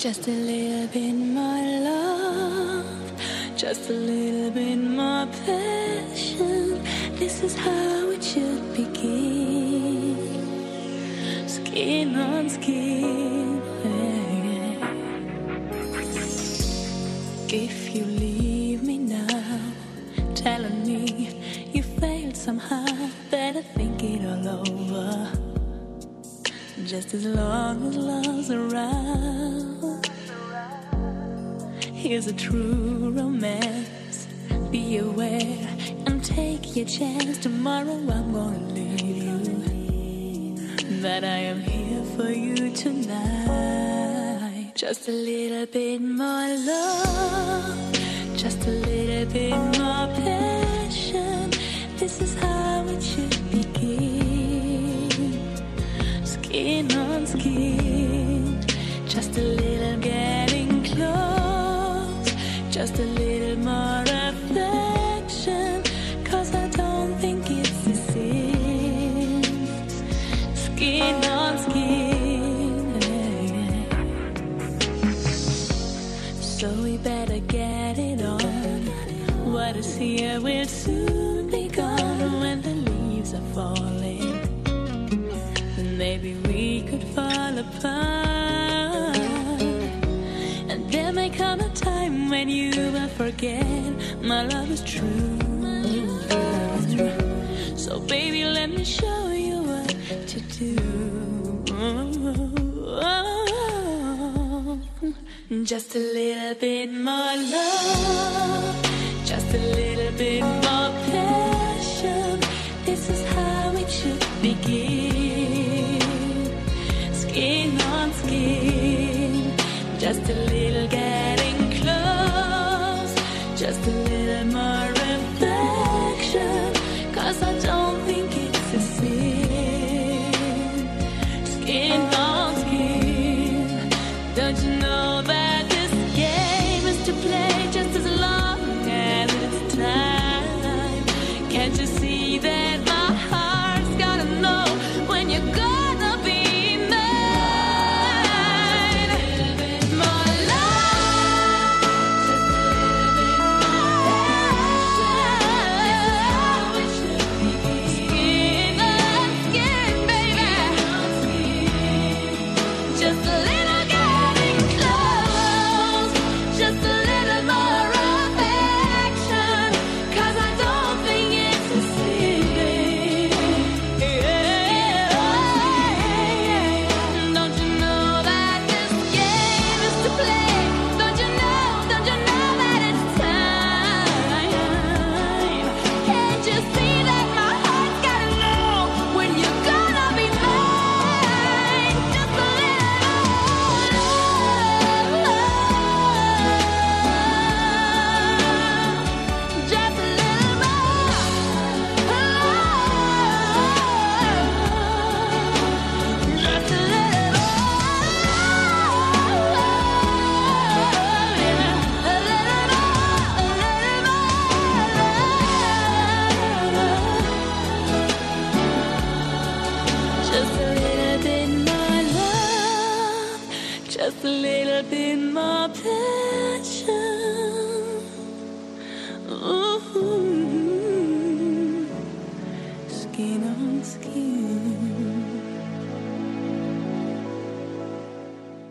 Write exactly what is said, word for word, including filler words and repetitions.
Just a little bit more love, just a little bit more passion. This is how it should begin. Skin on skin. If you leave me now, telling me you failed somehow, better think it all over. Just as long as love's around, here's a true romance. Be aware and take your chance. Tomorrow I'm gonna leave you, but I am here for you tonight. Just a little bit more love, just a little bit more passion. This is how it should begin. Skin on skin, just a little getting close, just a little more affection, 'cause I don't think it's the same. Skin on skin, so we better get it on. What is here will soon be gone. When the leaves are falling, then maybe we could fall apart. And there may come a time when you will forget my love is true. So baby, let me show you what to do. Just a little bit more love, just a little bit more passion. This is how it should begin. Skin on skin, just a little getting close, just a little more affection, 'cause I don't think it's the same. Skin on skin, don't you know that this game is to play just as long as it's time? Can't you see that my heart's gotta know when you're gonna be mine? More love, skin on skin, baby. Just a little getting close, just a little more affection, 'cause I don't think it's the same. Don't you know that this game is to play? Don't you know, don't you know that it's time? Can't you see that my heart's gotta know when you're gonna be mine? Just a little love, just a little more love, just a little just a little bit more love, just a little bit more passion. Ooh.